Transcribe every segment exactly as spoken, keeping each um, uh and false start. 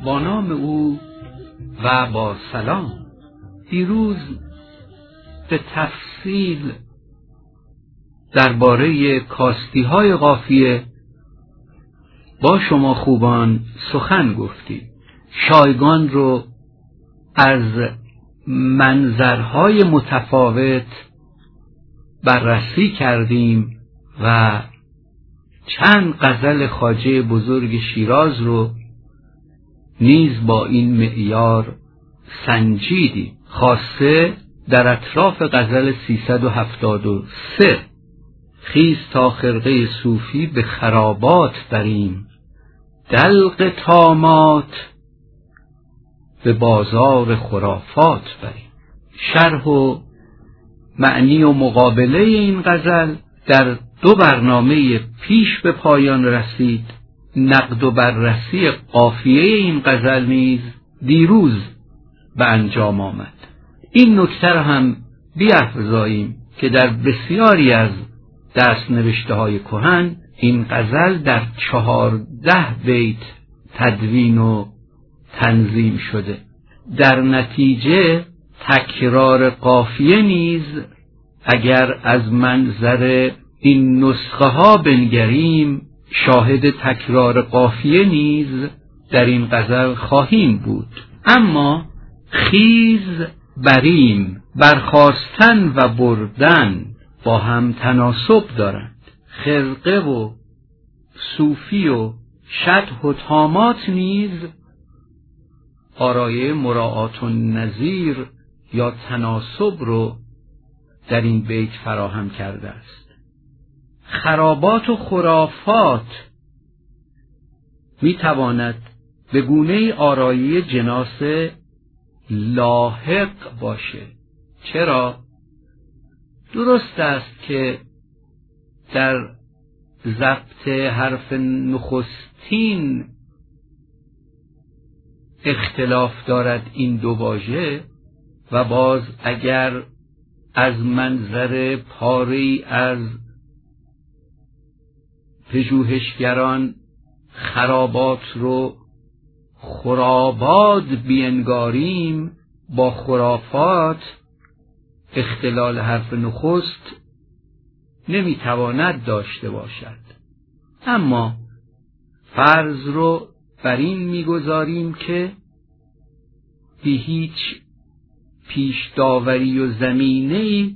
با نام او و با سلام. دیروز به تفصیل درباره کاستی‌های قافیه با شما خوبان سخن گفتیم. شایگان رو از منظرهای متفاوت بررسی کردیم و چند غزل خواجه بزرگ شیراز رو نیز با این معیار سنجیدیم، خاصه در اطراف غزل سیصد و هفتاد و سه. خیز تا خرقه صوفی به خرابات بریم، دلق طامات به بازار خرافات بریم. شرح و معنی و مقابله این غزل در دو برنامه پیش به پایان رسید. نقد و بررسی قافیه این غزل نیز دیروز به انجام آمد. این نکته را هم بیفزاییم که در بسیاری از دست نوشته های کهن این غزل در چهارده بیت تدوین و تنظیم شده. در نتیجه تکرار قافیه نیز اگر از منظر این نسخه ها بنگریم شاهد تکرار قافیه نیز در این غزل خواهیم بود. اما خیز بریم، برخاستن و بردن با هم تناسب دارند. خرقه و صوفی و شطح و طامات نیز آرایه مراعات النظیر یا تناسب رو در این بیت فراهم کرده است. خرابات و خرافات می تواند به گونه آرایه جناس لاحق باشه. چرا؟ درست است که در ضبط حرف نخستین اختلاف دارد این دو واژه و باز اگر از منظر پاری از پژوهشگران خرابات رو خرابات بینگاریم با خرافات، اختلال حرف نخست نمیتواند داشته باشد. اما فرض رو بر این میگذاریم که بی هیچ پیش داوری و زمینه‌ای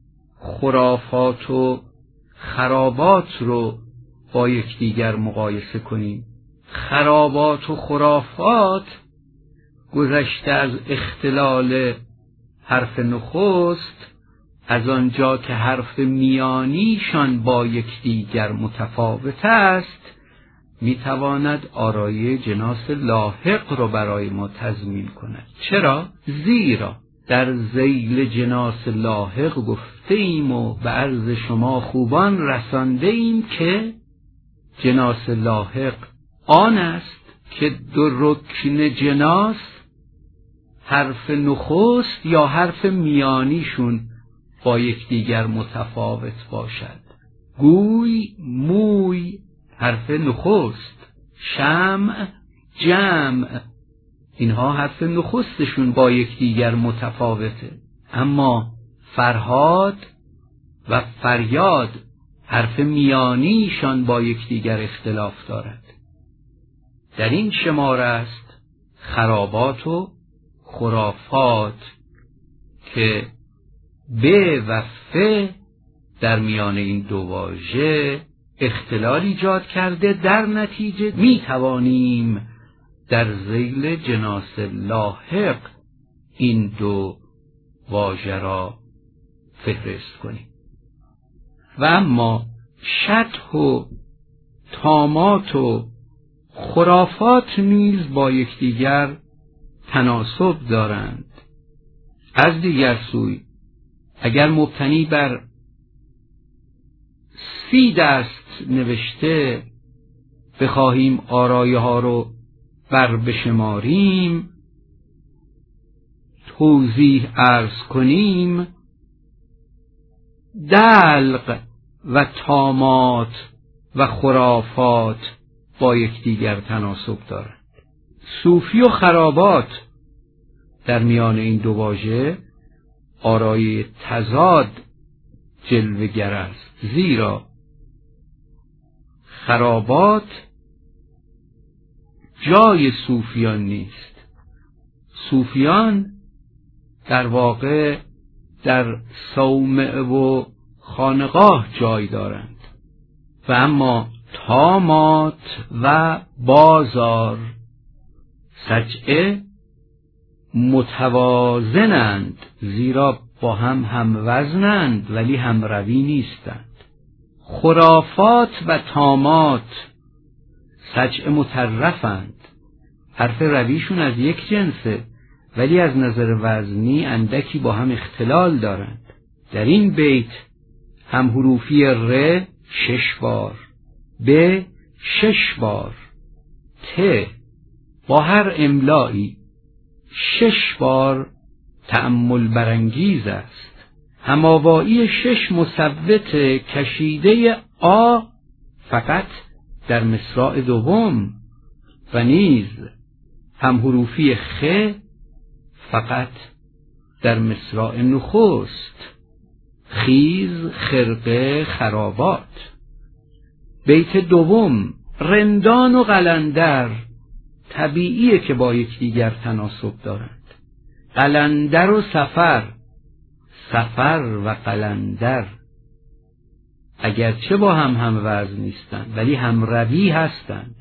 خرافات و خرابات رو با یکدیگر مقایسه کنیم. خرابات و خرافات گذشته از اختلال حرف نخست، از آنجا که حرف میانیشان با یکدیگر متفاوت است، میتواند آرایه جناس لاحق رو برای ما تضمین کند. چرا؟ زیرا در ذیل جناس لاحق گفته ایم و به عرض شما خوبان رسانده ایم که جناس لاحق آن است که دو رکن جناس حرف نخست یا حرف میانیشون با یکدیگر متفاوت باشد. گوی موی حرف نخست، شمع جمع، اینها حرف نخستشون با یکدیگر متفاوته. اما فرهاد و فریاد حرف میانیشان با یکدیگر اختلاف دارد. در این شمار است خرابات و خرافات که ب و ف در میان این دو واژه اختلال ایجاد کرده. در نتیجه می توانیم در ذیل جناس لاحق این دو واژه را فهرست کنیم. و اما شطح و طامات و خرافات نیز با یکدیگر تناسب دارند. از دیگر سوی اگر مبتنی بر سی دست نوشته بخواهیم آرایه ها رو بر بشماریم، توضیح عرض کنیم، دلق و طامات و خرافات با یکدیگر تناسب دارند. صوفی و خرابات در میان این دو واژه آرای تضاد جلوه‌گر است، زیرا خرابات جای صوفیان نیست. صوفیان در واقع در صومعه و خانقاه جای دارند و اما طامات و بازار سجعه متوازنند، زیرا با هم هم وزنند ولی هم روی نیستند. خرافات و طامات سجعه مترفند، حرف رویشون از یک جنسه ولی از نظر وزنی اندکی با هم اختلال دارند. در این بیت هم حروفی ر شش بار، ب شش بار، ت با هر املایی شش بار تأمل برانگیز است. هماوایی شش مثبت کشیده آ فقط در مصرع دوم و نیز هم حروفی خ فقط در مصرع نخست. خیز خرقه خرابات. بیت دوم رندان و قلندر طبیعیه که با یکدیگر تناسب دارند. قلندر و سفر، سفر و قلندر اگرچه با هم هم وزن نیستند ولی هم روی هستند.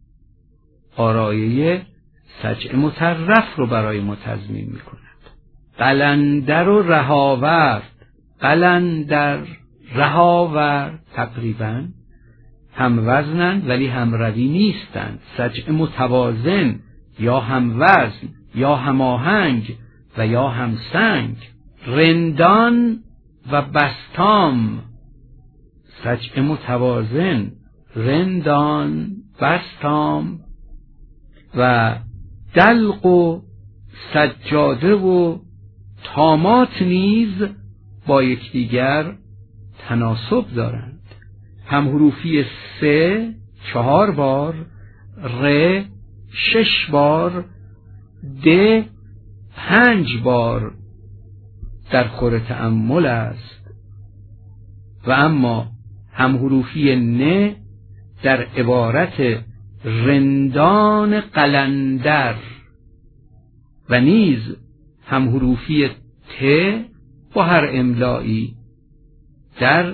آرایه سجع مترف رو برای ما تضمین می کند. قلندر و رهاورد، قلندر رهاورد تقریبا هم وزنند ولی هم روی نیستند. سجع متوازن یا هم وزن یا هماهنگ و یا هم سنگ. رندان و بستام سجع متوازن، رندان بستام. و دلق و سجاده و طامات نیز با یکدیگر تناسب دارند. هم حروفی س چهار بار، ر شش بار، د پنج بار در خور تأمل است و اما هم حروفی ن در عبارت رندان قلندر و نیز هم حروفی ت با هر املایی در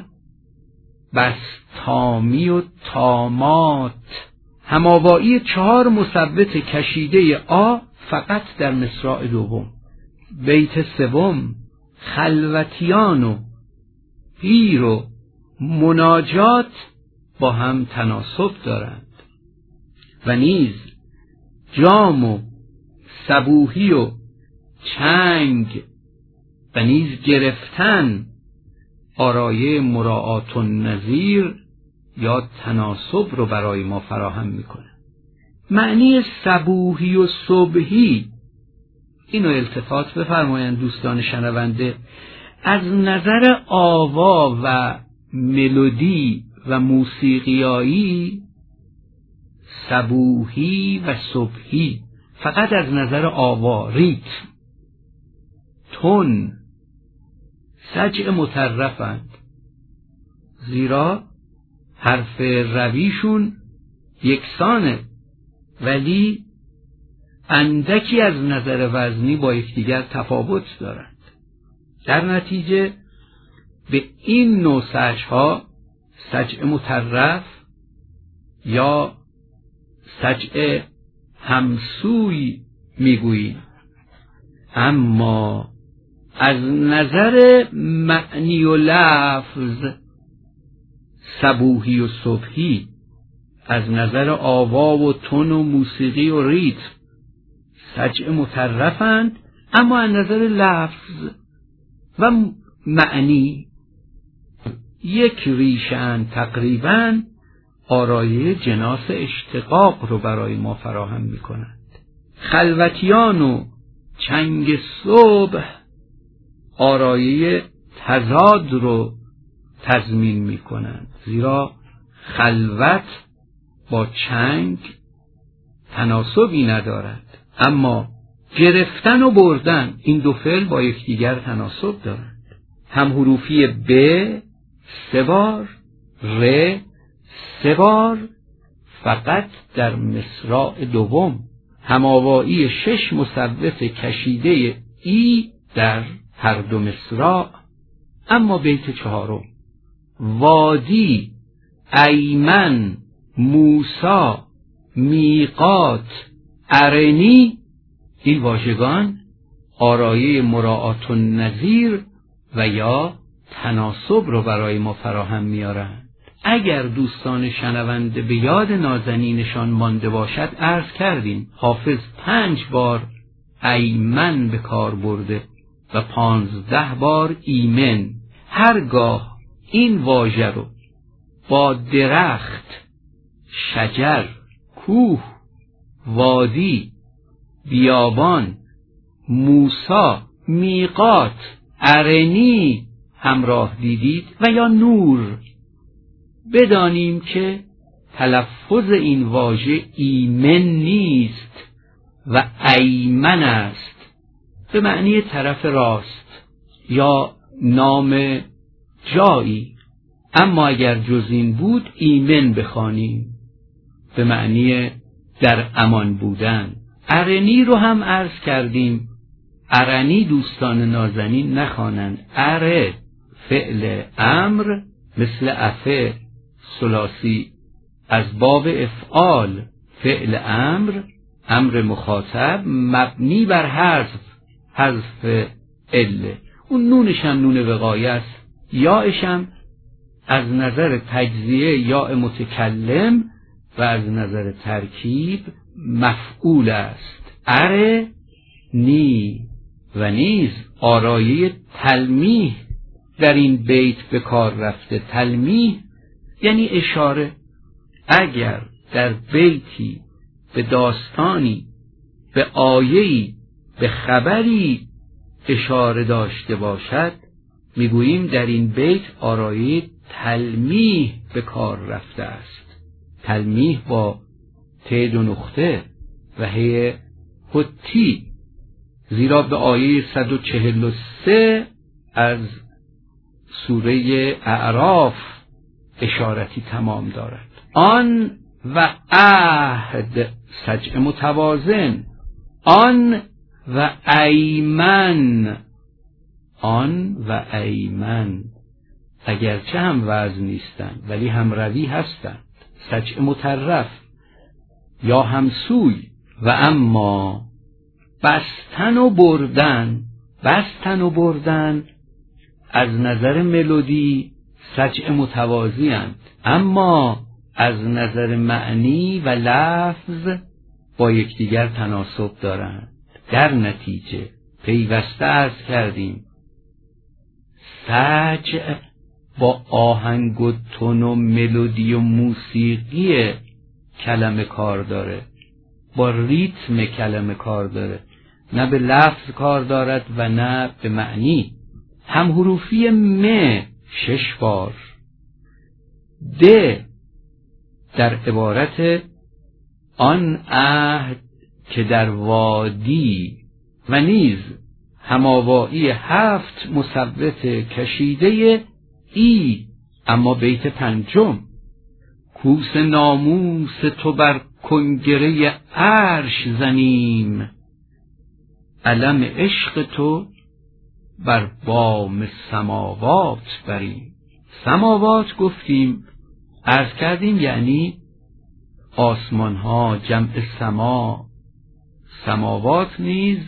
بستامی و طامات. هماوایی چهار مثبت کشیده آ فقط در مصرع دوم. بیت سوم خلوتیان و پیر و مناجات با هم تناسب دارند و نیز جام و صبوحی و چنگ و نیز گرفتن آرایه مراعات النظیر یا تناسب رو برای ما فراهم میکنه. معنی صبوحی و صبحی اینو التفات بفرمایند دوستان شنونده. از نظر آوا و ملودی و موسیقیایی صبوحی و صبحی فقط از نظر آوا، ریتم، تون، سجع مترفند، زیرا حرف رویشون یکسانه ولی اندکی از نظر وزنی با یکدیگر تفاوت دارند. در نتیجه به این نوع سجعها سجع مترف یا سجع همسوی میگوییم. اما از نظر معنی و لفظ صبوحی و صبحی از نظر آوا و تون و موسیقی و ریتم سجع مترفند، اما از نظر لفظ و معنی یک ریشه‌اند. تقریباً آرایه جناس اشتقاق رو برای ما فراهم می کنند. خلوتیان و چنگ صبح آرایه تضاد رو تضمین می کنند، زیرا خلوت با چنگ تناسبی ندارد. اما گرفتن و بردن، این دو فعل با یکدیگر تناسب دارند. هم حروفی ب سه بار، ر سه بار، فقط در مصرع دوم. هماوایی شش مصوت کشیده ای در هر دو مصرع. اما بیت چهارم، وادی، ایمن، موسی، میقات، ارنی، این واژگان آرایه مراعات النظیر و یا تناسب رو برای ما فراهم میارند. اگر دوستان شنونده به یاد نازنینشان مانده باشد، عرض کردیم حافظ پنج بار ایمن به کار برده و پانزده بار ایمن. هرگاه این واژه رو با درخت، شجر، کوه، وادی، بیابان، موسی، میقات، ارنی همراه دیدید و یا نور، بدانیم که تلفظ این واژه ایمن نیست و ایمن است، به معنی طرف راست یا نام جایی. اما اگر جز این بود ایمن بخوانیم به معنی در امان بودن. ارنی رو هم عرض کردیم، ارنی دوستان نازنین نخوانند. اره فعل امر مثل افه ثلاثی از باب افعال، فعل امر، امر مخاطب مبنی بر حذف، حذف اله. اون نونش هم نون وقایه است، یاش هم از نظر تجزیه یا متکلم و از نظر ترکیب مفعول است. اره نی و نیز آرایه تلمیح در این بیت به کار رفته. تلمیح یعنی اشاره. اگر در بیتی به داستانی، به آیه‌ای، به خبری اشاره داشته باشد، میگوییم در این بیت آرایه تلمیح به کار رفته است. تلمیح با ت دو نقطه و هی حتی، زیرا به آیه صد و چهل و سه از سوره اعراف اشارتی تمام دارد. آن و عهد سجع متوازن، آن و ایمن، آن و ایمن اگرچه هم وزن نیستند ولی هم روی هستند، سجع مطرف یا همسوی. و اما بستن و بردن، بستن و بردن از نظر ملودی سجع متوازی اند، اما از نظر معنی و لفظ با یکدیگر تناسب دارند. در نتیجه پیوسته عرض کردیم سجع با آهنگ و تون و ملودی و موسیقی کلمه کار داره، با ریتم کلمه کار داره، نه به لفظ کار دارد و نه به معنی. هم حروفی م شش بار، د در عبارت آن عهد که در وادی و نیز هماوایی هفت مصوت کشیده ای. اما بیت پنجم، کوس ناموس تو بر کنگره عرش زنیم، علم عشق تو بر بام سماوات بریم. سماوات گفتیم، عرض کردیم یعنی آسمان ها، جمع سما. سماوات نیز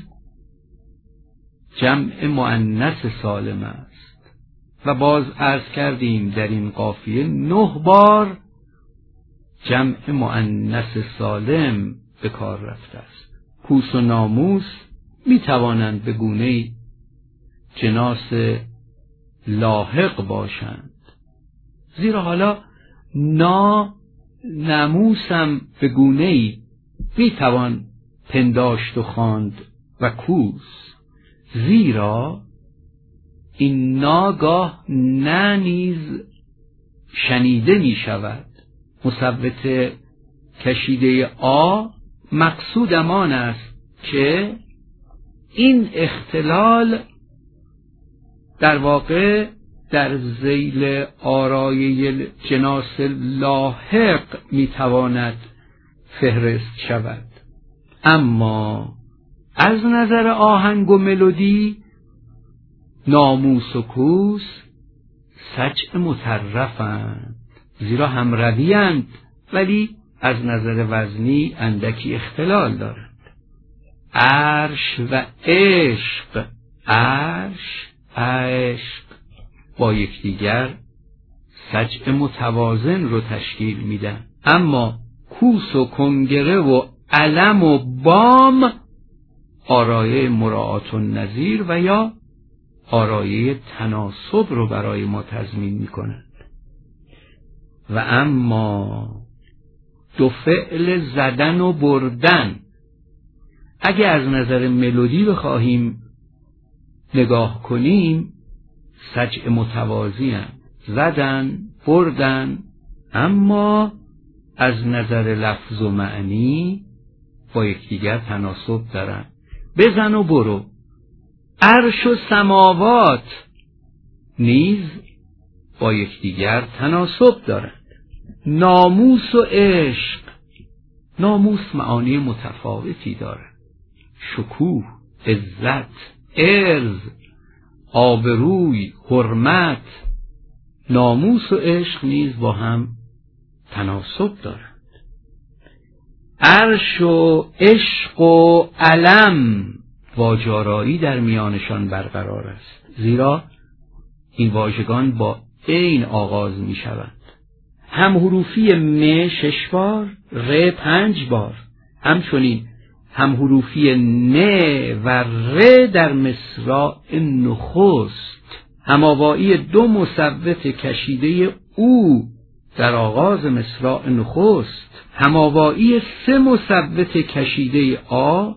جمع مؤنث سالم است و باز عرض کردیم در این قافیه نه بار جمع مؤنث سالم به کار رفته است. کوس و ناموس می توانند به گونه‌ای جناس لاحق باشند، زیرا حالا نا ناموسم به گونه‌ای می توان پنداشت و خواند و کوس، زیرا این ناگاه نه نیز شنیده می شود. مصوت کشیده آ مقصودم آن است که این اختلال در واقع در ذیل آرایه جناس لاحق میتواند فهرست شود. اما از نظر آهنگ و ملودی ناموس و کوس سجع مطرفند، زیرا همرویند ولی از نظر وزنی اندکی اختلال دارند. عرش و عشق، عرش عشق با یکدیگر سجع متوازن رو تشکیل میدن، اما کوس و کنگره و علم و بام آرایه مراعات النظیر و یا آرایه تناسب رو برای ما تضمین میکنند. و اما دو فعل زدن و بردن اگه از نظر ملودی بخواهیم نگاه کنیم سجع متوازی هستند، زدن بردن، اما از نظر لفظ و معنی با یکدیگر تناسب دارن. بزن و برو، عرش و سماوات نیز با یکدیگر تناسب دارند. ناموس و عشق، ناموس معانی متفاوتی دارد، شکوه، عزت، عرض، آبروی، حرمت. ناموس و عشق نیز با هم تناسب دارند. عرش و عشق و علم واجارایی در میانشان برقرار است، زیرا این واژگان با عین آغاز می شوند. هم حروفی م شش بار، ر پنج بار، همچنین هم حروفی ن و ر در مصراع نخست، هماوایی دو مصوت کشیده او در آغاز مصراع نخست، هماوایی سه مصوت کشیده آ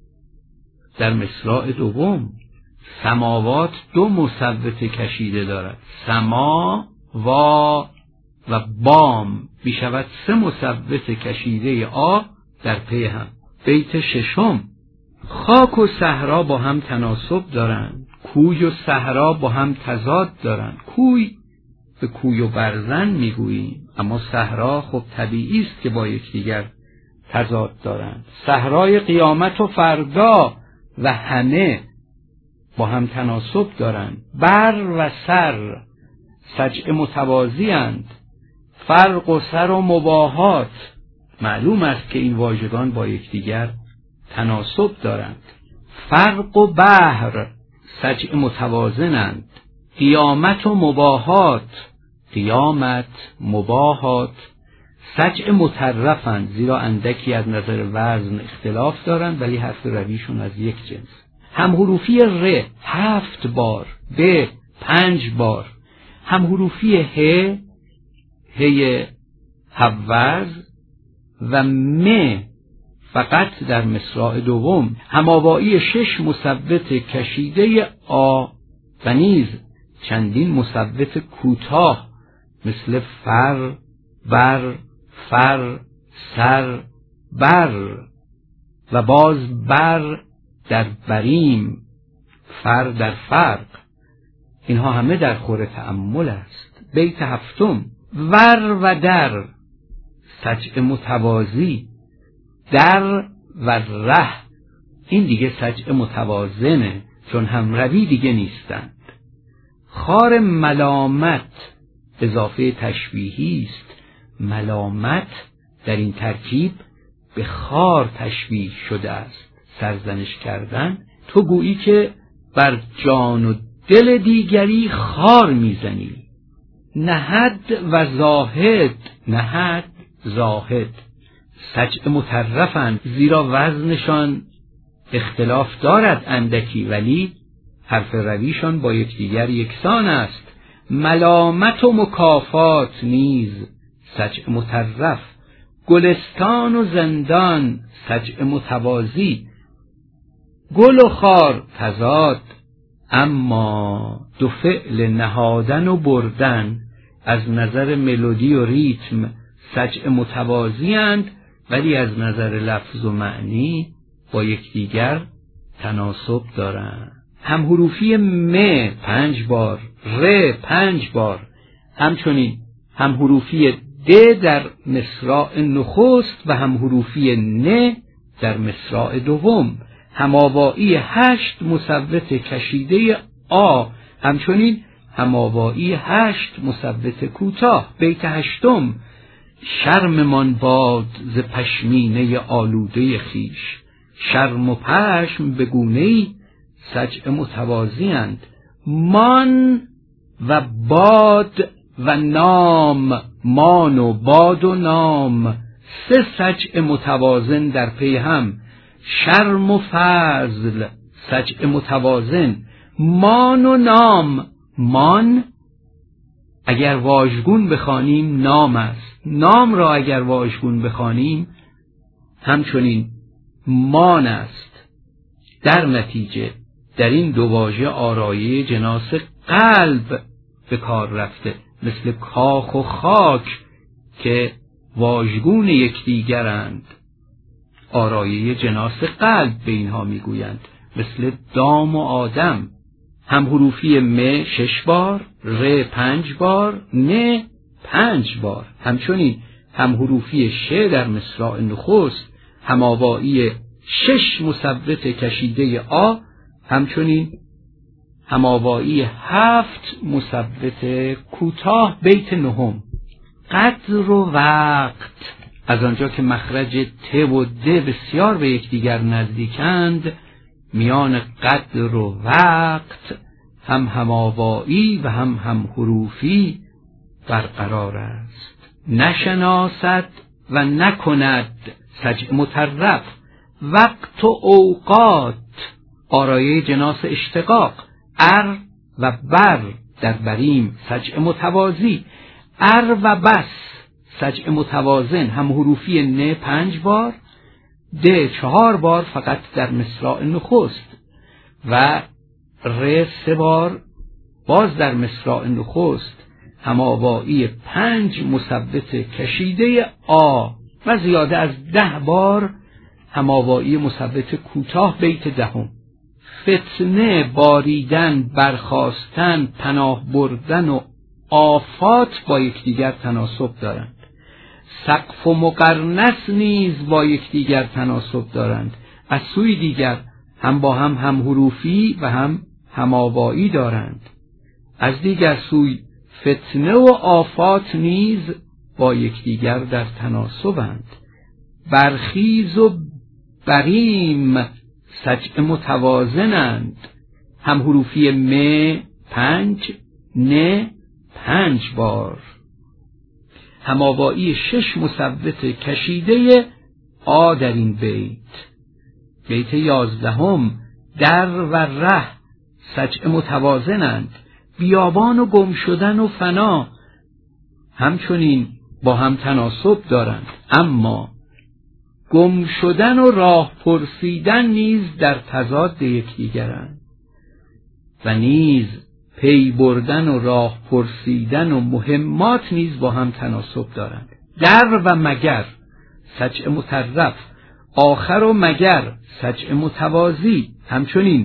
در مصراع دوم. سماوات دو مصوت کشیده دارد، سما وا و بام می شود سه مصوت کشیده آ در پی هم. بیت ششم، خاک و صحرا با هم تناسب دارند، کوی و صحرا با هم تضاد دارند. کوی به کوی و برزن میگوییم، اما صحرا خب طبیعی است که با یکدیگر تضاد دارند. صحرای قیامت و فردا و همه با هم تناسب دارند. بر و سر سجع متوازی اند. فرق و سر و مباهات، معلوم است که این واژگان با یکدیگر تناسب دارند. فرق و بحر سجع متوازنند. قیامت و مباهات، قیامت مباهات سجع مطرفند، زیرا اندکی از نظر وزن اختلاف دارند ولی حرف رویشون از یک جنس. هم حروفی ر هفت بار، ب پنج بار، هم حروفی ه هی حوز و م فقط در مصراع دوم، هماوایی شش مصوت کشیده آ و نیز چندین مصوت کوتاه مثل فر، بر، فر، سر، بر و باز بر در بریم، فر در فرق. اینها همه در خور تأمل است. بیت هفتم، ور و در سجع متوازی، در و ره این دیگه سجع متوازنه چون همروی دیگه نیستند. خار ملامت اضافه تشبیهی است. ملامت در این ترکیب به خار تشبیه شده است. سرزنش کردن، تو گویی که بر جان و دل دیگری خار میزنی. نهد و زاهد، نهد زاهد سجع مطرفند، زیرا وزنشان اختلاف دارد اندکی ولی حرف رویشان با یکدیگر یکسان است. ملامت و مکافات نیز سجع مطرف. گلستان و زندان سجع متوازی. گل و خار تضاد، اما دو فعل نهادن و بردن از نظر ملودی و ریتم سجع متوازی اند، ولی از نظر لفظ و معنی با یکدیگر تناسب دارند. هم حروفی م پنج بار، ر پنج بار، همچنین هم حروفی د در مصرع نخست و هم حروفی ن در مصرع دوم، هماوایی هشت مصوت کشیده آ، همچنین هماوایی هشت مصوت کوتاه. بیت هشتم: شرممان باد ز پشمینه آلوده خیش، شرم و پشم به گونه‌ای سجع متوازی‌اند. مان و باد و نام، مان و باد و نام، سه سجع متوازن در پی هم. شرم و فضل سجع متوازن. مان و نام، مان اگر واژگون بخوانیم نام است، نام را اگر واژگون بخوانیم همچنین مان است. در نتیجه در این دو واژه آرایه جناس قلب به کار رفته، مثل کاخ و خاک که واژگون یکدیگرند، آرایه جناس قلب به اینها میگویند، مثل دام و آدم. هم حروفی م شش بار، ر پنج بار، ن پنج بار، همچنین هم حروفی ش در مصرع نخست، هماوایی شش مصوت کشیده آ، همچنین هماوایی هفت مصوت کوتاه. بیت نهم: قدر و وقت، از آنجا که مخرج ت و د بسیار به یکدیگر نزدیکند، میان قدر و وقت هم هماوایی و هم هم حروفی برقرار است. نشناسد و نکند سجع مطرف، وقت و اوقات آرایه جناس اشتقاق. ار و بر در بریم سجع متوازی، ار و بس سجع متوازن، هم حروفی ن پنج بار، د چهار بار فقط در مصرع نخست و ر سه بار باز در مصرع نخست، هماوایی پنج مصوت کشیده آ و زیاده از ده بار هماوایی مصوت کوتاه. بیت دهم: فتنه، باریدن، برخاستن، پناه بردن و آفات با یکدیگر تناسب دارند. سقف و مقرنس نیز با یکدیگر تناسب دارند. از سوی دیگر هم با هم هم حروفی و هم هماوایی دارند. از دیگر سوی فتنه و آفات نیز با یکدیگر در تناسبند. برخیز و بریم سجع متوازنند، هم حروفی م پنج، ن پنج بار، هماوایی شش مصوت کشیده آ در این بیت. بیت یازدهم: در و ره سجع متوازنند، بیابان و گم شدن و فنا همچنین با هم تناسب دارند، اما گم شدن و راه پرسیدن نیز در تضاد یکدیگرند و نیز پی بردن و راه پرسیدن و مهمات نیز با هم تناسب دارند. در و مگر سجع مطرف، آخر و مگر سجع متوازی، همچنین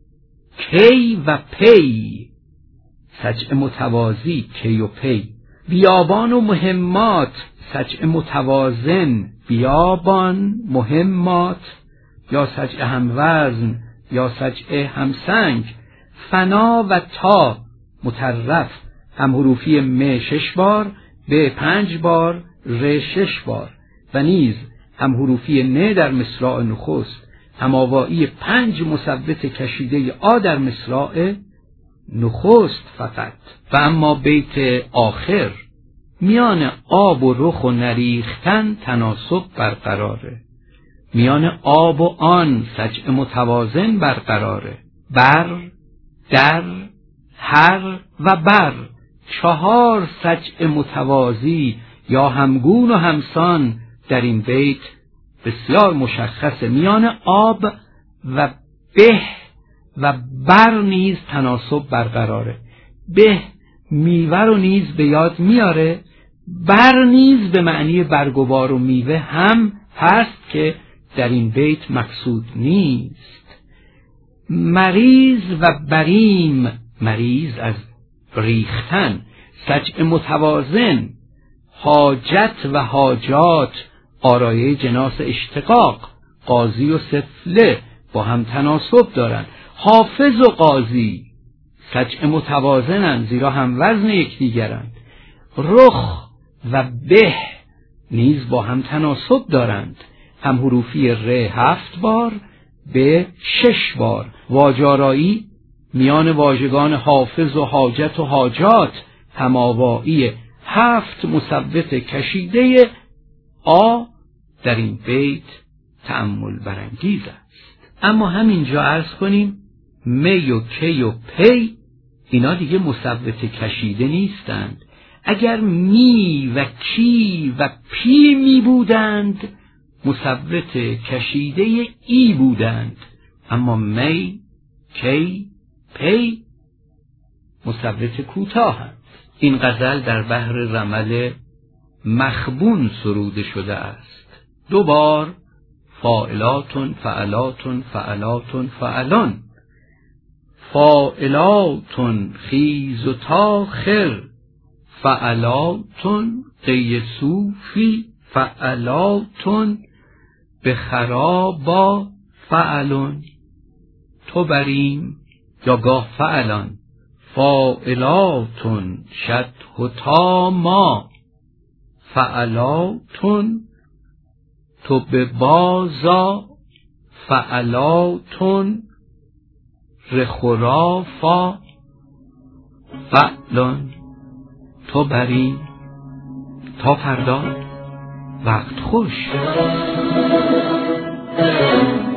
کی و پی سجع متوازی، کی و پی. بیابان و مهمات سجع متوازن، بیابان مهمات، یا سجع هموزن یا سجع همسنگ. فنا و تا مطرف، هم حروفی م شش بار، ب پنج بار، ر شش بار و نیز هم حروفی ن در مصرع نخست، هماوایی پنج مصوت کشیده آ در مصرع نخست فقط. و اما بیت آخر: میان آب و رخ و نریختن تناسب برقراره، میان آب و آن سجع متوازن برقراره. بر، در، هر و بر چهار سجع متوازی یا همگون و همسان در این بیت بسیار مشخصه. میان آب و به و بر نیز تناسب برقراره. به میوه رو نیز به یاد میاره، بر نیز به معنی برگوار و میوه هم هست که در این بیت مقصود نیست. مریض و بریم، مریض از ریختن، سجع متوازن، حاجت و حاجات آرایه جناس اشتقاق، قاضی و سفله با هم تناسب دارند. حافظ و قاضی سجع متوازنند زیرا هم وزن یکدیگرند. رخ و به نیز با هم تناسب دارند، هم حروفی ر هفت بار به شش بار. واجارایی میان واژگان حافظ و حاجت و حاجات هماوایی هفت مصوت کشیده آ در این بیت تأمل برانگیز است. اما همینجا عرض کنیم می و کی و پی اینا دیگه مصوت کشیده نیستند. اگر می و کی و پی می بودند مصوت کشیده ای بودند، اما می، کی، پی مصوت کوتاهند. این غزل در بحر رمل مخبون سروده شده است. دو بار فاعلاتون فعلاتون فعلاتون فعلان، فاعلاتون خیز و تاخر، فعلاتون قیسوفی، فعلاتون به خرابا فعلون. تو بریم یا گاه فعلان، فاعلاتون شد تا ما، فعلاتون تو به بازا، فعلاتون رخورافا، فعلون. تو بریم تا فردا، وقت خوش.